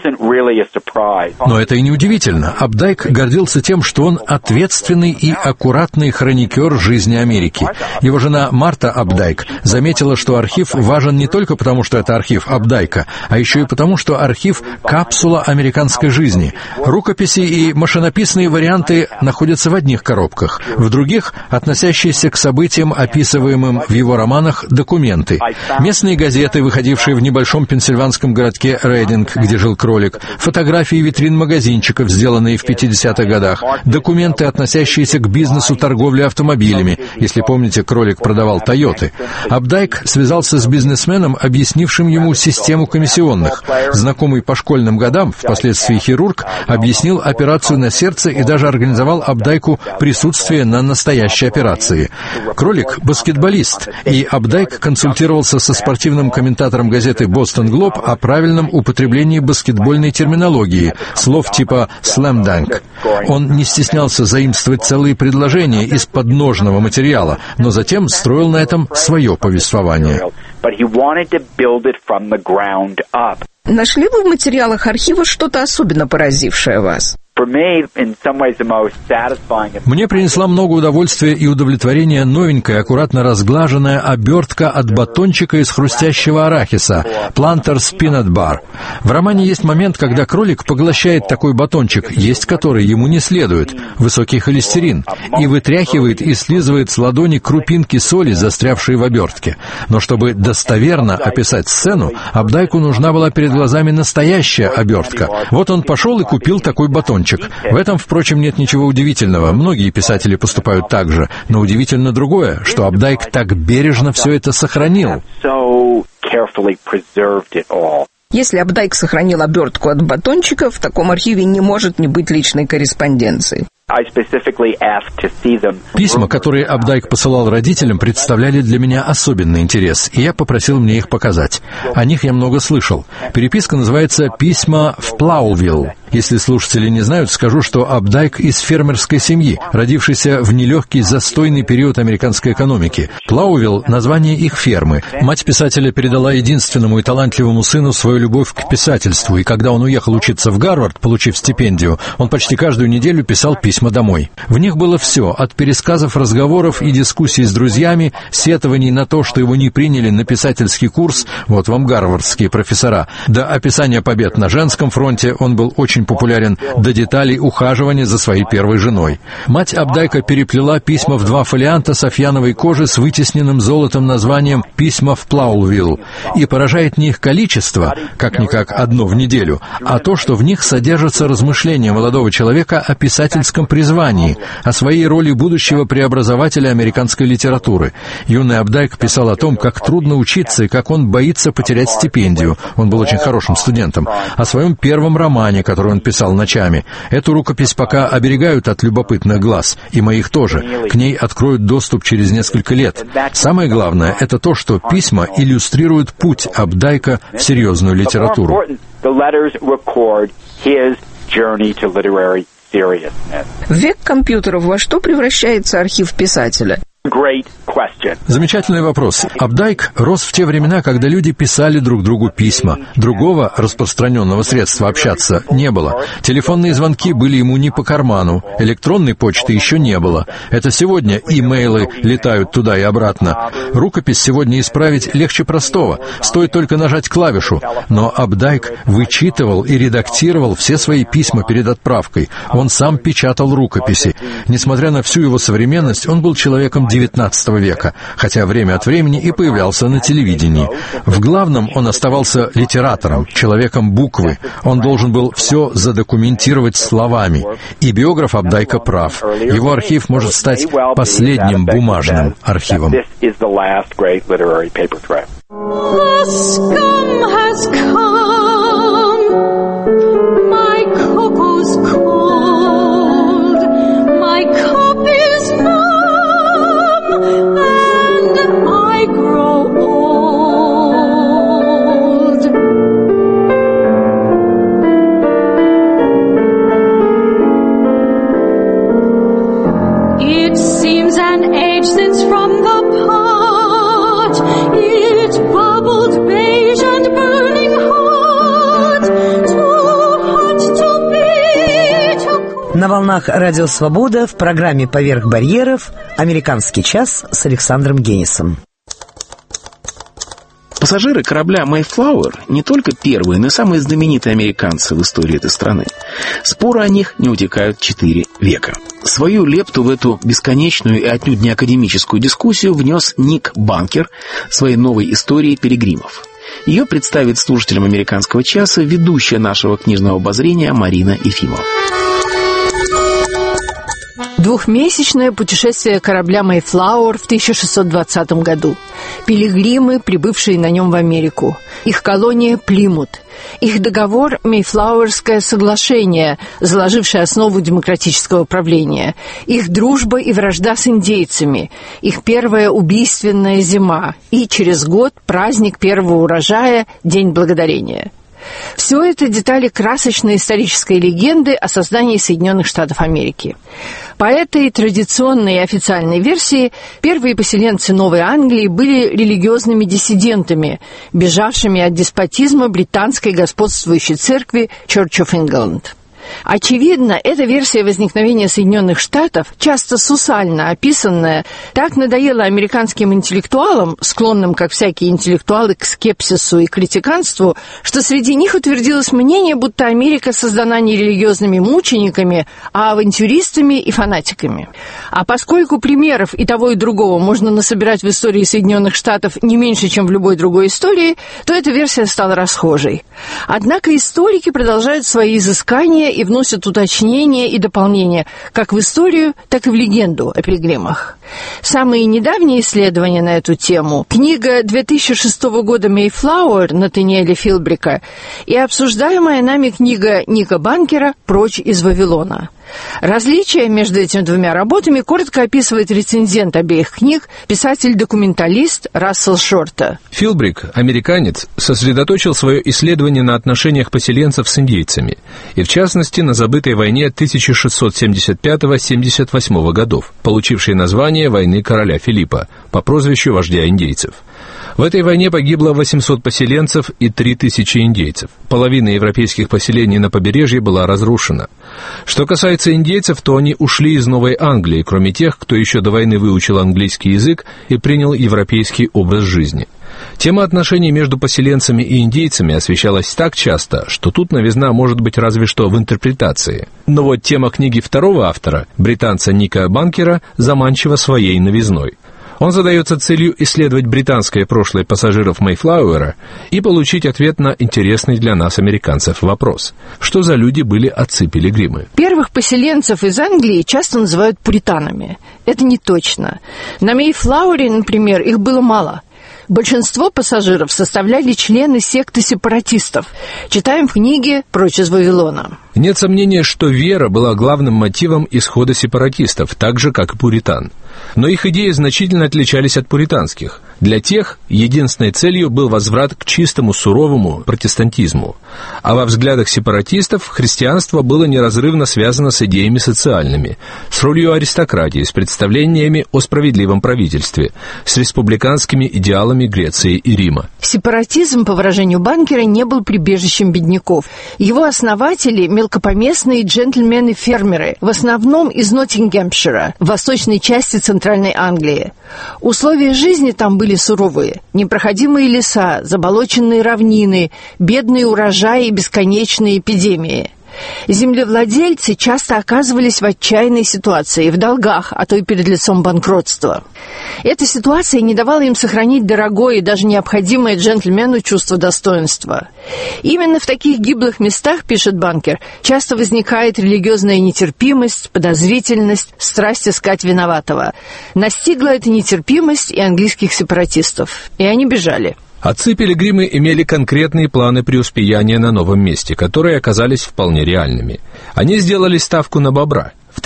Но это и не удивительно. Апдайк гордился тем, что он ответственный и аккуратный хроникер жизни Америки. Его жена Марта Апдайк заметила, что архив важен не только потому, что это архив Апдайка, а еще и потому, что архив — капсула американской жизни. Рукописи и машинописные варианты находятся в одних коробках, в других — относящиеся к событиям, описываемым в его романах, документы. Местные газеты, выходившие в небольшом пенсильванском городке Рейдинг, где жил кролик, фотографии витрин магазинчиков, сделанные в 50-х годах, документы, относящиеся к бизнесу торговли автомобилями. Если помните, кролик продавал «Тойоты». Апдайк связался с бизнесменом, объяснившим ему систему комиссионных. Знакомый по школьным годам, впоследствии хирург, объяснил операцию на сердце и даже организовал Апдайку присутствие на настоящей операции. Кролик — баскетболист, и Апдайк консультировался со спортивным комментатором газеты «Бостон Глоб» о правильном употреблении баскетбольной терминологии, слов типа «слэм данк». Он не стеснялся заимствовать целые предложения из подножного материала, но затем строил на этом свое повествование. Нашли вы в материалах архива что-то особенно поразившее вас? Мне принесла много удовольствия и удовлетворения новенькая, аккуратно разглаженная обертка от батончика из хрустящего арахиса Planters Peanut Bar. В романе есть момент, когда кролик поглощает такой батончик, есть который ему не следует, высокий холестерин, и вытряхивает и слизывает с ладони крупинки соли, застрявшие в обертке. Но чтобы достоверно описать сцену, Апдайку нужна была перед глазами настоящая обертка. Вот он пошел и купил такой батончик. В этом, впрочем, нет ничего удивительного. Многие писатели поступают так же. Но удивительно другое, что Апдайк так бережно все это сохранил. Если Апдайк сохранил обертку от батончика, в таком архиве не может не быть личной корреспонденции. Письма, которые Апдайк посылал родителям, представляли для меня особенный интерес, и я попросил мне их показать. О них я много слышал. Переписка называется «Письма в Плаувилл». Если слушатели не знают, скажу, что Апдайк из фермерской семьи, родившийся в нелегкий застойный период американской экономики. Плаувилл — название их фермы. Мать писателя передала единственному и талантливому сыну свою любовь к писательству, и когда он уехал учиться в Гарвард, получив стипендию, он почти каждую неделю писал письма домой. В них было все, от пересказов разговоров и дискуссий с друзьями, сетований на то, что его не приняли на писательский курс, вот вам гарвардские профессора, до описания побед на женском фронте, он был очень популярен, до деталей ухаживания за своей первой женой. Мать Апдайка переплела письма в 2 фолианта софьяновой кожи с вытесненным золотом названием «Письма в Плаувилл». И поражает не их количество, как-никак одно в неделю, а то, что в них содержатся размышления молодого человека о писательском призвании, о своей роли будущего преобразователя американской литературы. Юный Апдайк писал о том, как трудно учиться и как он боится потерять стипендию. Он был очень хорошим студентом. О своем первом романе, который он писал ночами. Эту рукопись пока оберегают от любопытных глаз, и моих тоже. К ней откроют доступ через несколько лет. Самое главное — это то, что письма иллюстрируют путь Апдайка в серьезную литературу. В век компьютеров во что превращается архив писателя? Замечательный вопрос. Апдайк рос в те времена, когда люди писали друг другу письма. Другого распространенного средства общаться не было. Телефонные звонки были ему не по карману. Электронной почты еще не было. Это сегодня имейлы летают туда и обратно. Рукопись сегодня исправить легче простого. Стоит только нажать клавишу. Но Апдайк вычитывал и редактировал все свои письма перед отправкой. Он сам печатал рукописи. Несмотря на всю его современность, он был человеком XIX века, хотя время от времени и появлялся на телевидении. В главном он оставался литератором, человеком буквы. Он должен был все задокументировать словами. И биограф Апдайка прав. Его архив может стать последним бумажным архивом. На волнах «Радио Свобода» в программе «Поверх барьеров» «Американский час» с Александром Генисом. Пассажиры корабля «Мэйфлауэр» не только первые, но и самые знаменитые американцы в истории этой страны. Споры о них не утекают 4 века. Свою лепту в эту бесконечную и отнюдь не академическую дискуссию внес Ник Банкер своей новой историей пилигримов. Ее представит слушателям «Американского часа» ведущая нашего книжного обозрения Марина Ефимова. Двухмесячное путешествие корабля «Мэйфлауэр» в 1620 году. Пилигримы, прибывшие на нем в Америку. Их колония Плимут. Их договор «Мэйфлауэрское соглашение», заложившее основу демократического правления. Их дружба и вражда с индейцами. Их первая убийственная зима. И через год праздник первого урожая – День Благодарения. Все это детали красочной исторической легенды о создании Соединенных Штатов Америки. По этой традиционной и официальной версии первые поселенцы Новой Англии были религиозными диссидентами, бежавшими от деспотизма британской господствующей церкви Church of England. Очевидно, эта версия возникновения Соединенных Штатов, часто сусально описанная, так надоела американским интеллектуалам, склонным, как всякие интеллектуалы, к скепсису и критиканству, что среди них утвердилось мнение, будто Америка создана не религиозными мучениками, а авантюристами и фанатиками. А поскольку примеров и того, и другого можно насобирать в истории Соединенных Штатов не меньше, чем в любой другой истории, то эта версия стала расхожей. Однако историки продолжают свои изыскания и вносят уточнения и дополнения как в историю, так и в легенду о пилигримах. Самые недавние исследования на эту тему – книга 2006 года «Мэйфлауэр» Натаниэля Филбрика и обсуждаемая нами книга Ника Банкера «Прочь из Вавилона». Различия между этими двумя работами коротко описывает рецензент обеих книг, писатель-документалист Рассел Шорта. Филбрик, американец, сосредоточил свое исследование на отношениях поселенцев с индейцами, и в частности на забытой войне 1675-78 годов, получившей название «Войны короля Филиппа» по прозвищу вождя индейцев. В этой войне погибло 800 поселенцев и 3000 индейцев. Половина европейских поселений на побережье была разрушена. Что касается индейцев, то они ушли из Новой Англии, кроме тех, кто еще до войны выучил английский язык и принял европейский образ жизни. Тема отношений между поселенцами и индейцами освещалась так часто, что тут новизна может быть разве что в интерпретации. Но вот тема книги второго автора, британца Ника Банкера, заманчива своей новизной. Он задается целью исследовать британское прошлое пассажиров Мейфлауэра и получить ответ на интересный для нас, американцев, вопрос. Что за люди были отцы-пилигримы? Первых поселенцев из Англии часто называют пуританами. Это не точно. На Мейфлауэре, например, их было мало. Большинство пассажиров составляли члены секты сепаратистов. Читаем в книге «Прочь из Вавилона». Нет сомнения, что вера была главным мотивом исхода сепаратистов, так же, как и пуритан. Но их идеи значительно отличались от пуританских. Для тех единственной целью был возврат к чистому, суровому протестантизму. А во взглядах сепаратистов христианство было неразрывно связано с идеями социальными, с ролью аристократии, с представлениями о справедливом правительстве, с республиканскими идеалами Греции и Рима. Сепаратизм, по выражению Банкера, не был прибежищем бедняков. Его основатели – мелкопоместные джентльмены-фермеры, в основном из Ноттингемшира, в восточной части Центральной Англии. Условия жизни там были суровые. Непроходимые леса, заболоченные равнины, бедные урожаи и бесконечные эпидемии. Землевладельцы часто оказывались в отчаянной ситуации, в долгах, а то и перед лицом банкротства. Эта ситуация не давала им сохранить дорогое и даже необходимое джентльмену чувство достоинства. Именно в таких гиблых местах, пишет Банкер, часто возникает религиозная нетерпимость, подозрительность, страсть искать виноватого. Настигла эта нетерпимость и английских сепаратистов, и они бежали. Отцы-пилигримы имели конкретные планы преуспеяния на новом месте, которые оказались вполне реальными. Они сделали ставку на бобра. В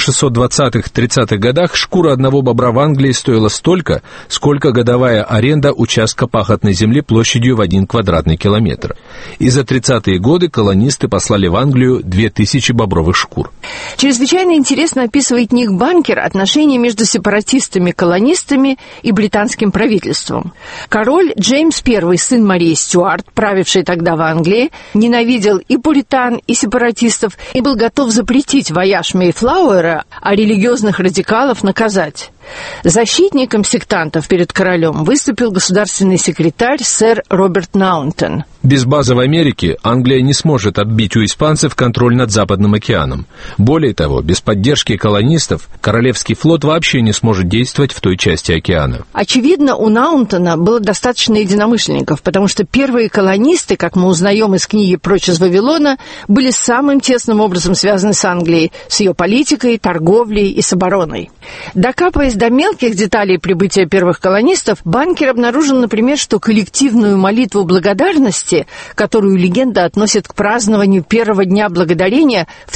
1620-30-х годах шкура одного бобра в Англии стоила столько, сколько годовая аренда участка пахотной земли площадью в 1 квадратный километр. И за 30-е годы колонисты послали в Англию 2000 бобровых шкур. Чрезвычайно интересно описывает Ник Банкер отношения между сепаратистами-колонистами и британским правительством. Король Джеймс I, сын Марии Стюарт, правивший тогда в Англии, ненавидел и пуритан, и сепаратистов, и был готов запретить вояж Мейфлауэра, а религиозных радикалов наказать. Защитником сектантов перед королем выступил государственный секретарь сэр Роберт Наунтон. Без базы в Америке Англия не сможет отбить у испанцев контроль над Западным океаном. Более того, без поддержки колонистов Королевский флот вообще не сможет действовать в той части океана. Очевидно, у Наунтона было достаточно единомышленников, потому что первые колонисты, как мы узнаем из книги «Прочь из Вавилона», были самым тесным образом связаны с Англией, с ее политикой, торговлей и с обороной. Докапываясь до мелких деталей прибытия первых колонистов, Банкер обнаружил, например, что коллективную молитву благодарности, которую легенда относит к празднованию первого дня благодарения в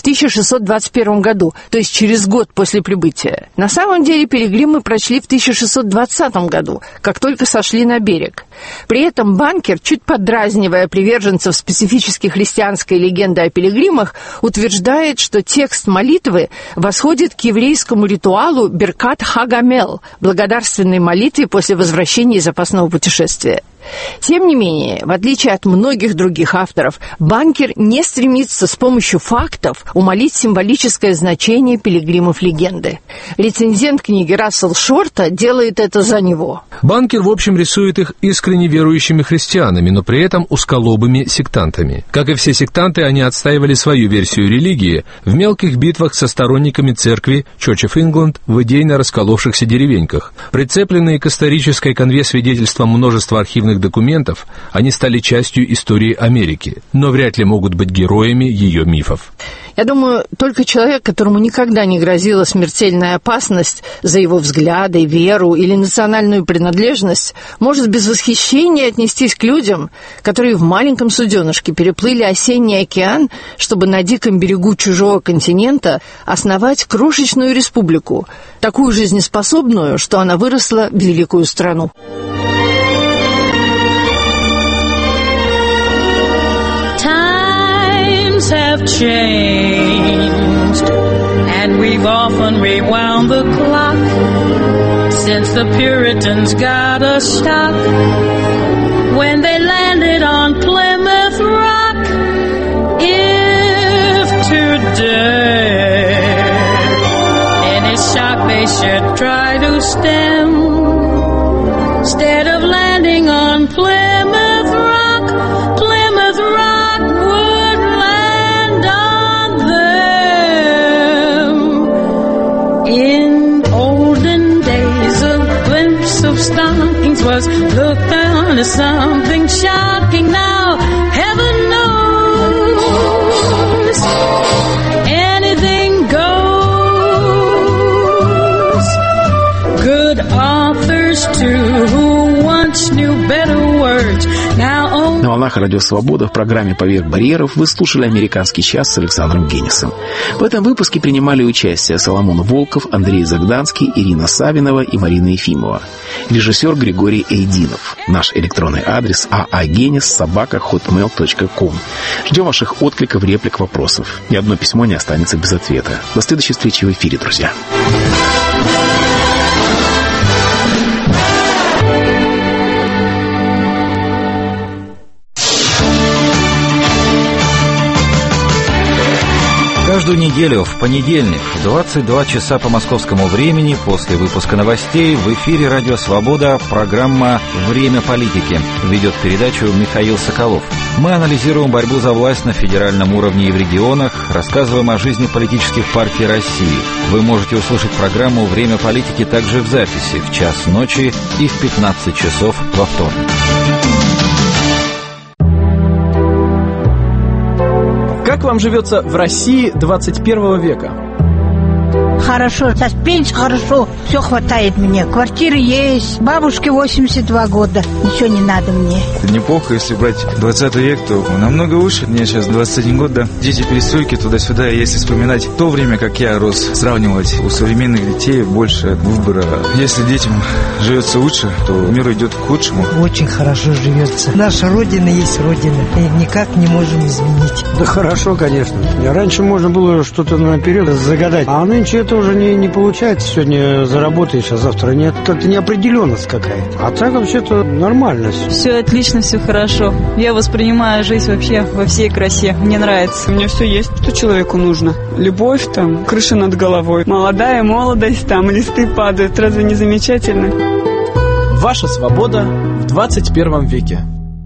1621 году, то есть через год после прибытия, на самом деле пилигримы прочли в 1620 году, как только сошли на берег. При этом Банкер, чуть подразнивая приверженцев специфически христианской легенды о пилигримах, утверждает, что текст молитвы восходит к еврейскому ритуалу Беркат Хагамел, благодарственной молитве после возвращения из опасного путешествия. Тем не менее, в отличие от многих других авторов, Банкер не стремится с помощью фактов умалить символическое значение пилигримов легенды. Рецензент книги Рассел Шорта делает это за него. Банкер, в общем, рисует их искренне верующими христианами, но при этом узколобыми сектантами. Как и все сектанты, они отстаивали свою версию религии в мелких битвах со сторонниками церкви Church of England в идейно расколовшихся деревеньках. Прицепленные к исторической канве свидетельством множества архивных документов, они стали частью истории Америки, но вряд ли могут быть героями ее мифов. Я думаю, только человек, которому никогда не грозила смертельная опасность за его взгляды, веру или национальную принадлежность, может без восхищения отнестись к людям, которые в маленьком суденышке переплыли осенний океан, чтобы на диком берегу чужого континента основать крошечную республику, такую жизнеспособную, что она выросла в великую страну. Have changed, and we've often rewound the clock since the Puritans got us stuck when they landed on Plymouth Rock. If today any shock they should try to stem, instead of landing on Plymouth Rock, Plymouth Rock would land on them. In olden days, a glimpse of stockings was looked on as something shocking. Now, heaven knows, anything goes. Good authors, too, who once knew better words, now only... На волнах Радио Свобода в программе «Поверх барьеров» вы слушали «Американский час» с Александром Генисом. В этом выпуске принимали участие Соломон Волков, Андрей Загданский, Ирина Савинова и Марина Ефимова. Режиссер Григорий Эйдинов. Наш электронный адрес aagenis@hotmail.com. Ждем ваших откликов, реплик, вопросов. Ни одно письмо не останется без ответа. До следующей встречи в эфире, друзья. Каждую неделю в понедельник в 22 часа по московскому времени после выпуска новостей в эфире «Радио Свобода» программа «Время политики». Ведет передачу Михаил Соколов. Мы анализируем борьбу за власть на федеральном уровне и в регионах, рассказываем о жизни политических партий России. Вы можете услышать программу «Время политики» также в записи в час ночи и в 15 часов во вторник. Как вам живется в России 21 века? Хорошо, сейчас пенсия хорошо, все хватает мне. Квартира есть, бабушке 82 года, ничего не надо мне. Неплохо, если брать 20 век, то намного лучше. Мне сейчас 21 год, да. Дети перестройки туда-сюда, если вспоминать то время, как я рос, сравнивать, у современных детей больше выбора. Если детям живется лучше, то мир идет к худшему. Очень хорошо живется. Наша Родина есть Родина, и никак не можем изменить. Да хорошо, конечно. Раньше можно было что-то наперед загадать, а нынче это уже не получается. Сегодня заработаешь, а завтра нет. Как-то неопределенность какая-то. А так вообще-то нормально. Все отлично, все хорошо. Я воспринимаю жизнь вообще во всей красе. Мне нравится. У меня все есть, что человеку нужно. Любовь, там, крыша над головой. Молодая молодость, там, листы падают. Разве не замечательно? Ваша свобода в 21 веке.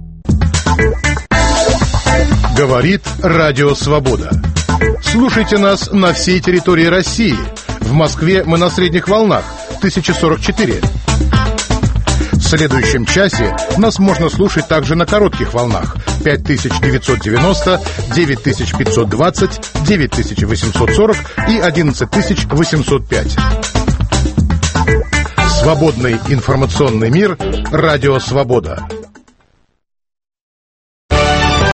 Говорит Радио Свобода. Слушайте нас на всей территории России. В Москве мы на средних волнах 1044. В следующем часе нас можно слушать также на коротких волнах 5990, 9520, 9840 и 11805. Свободный информационный мир. Радио Свобода.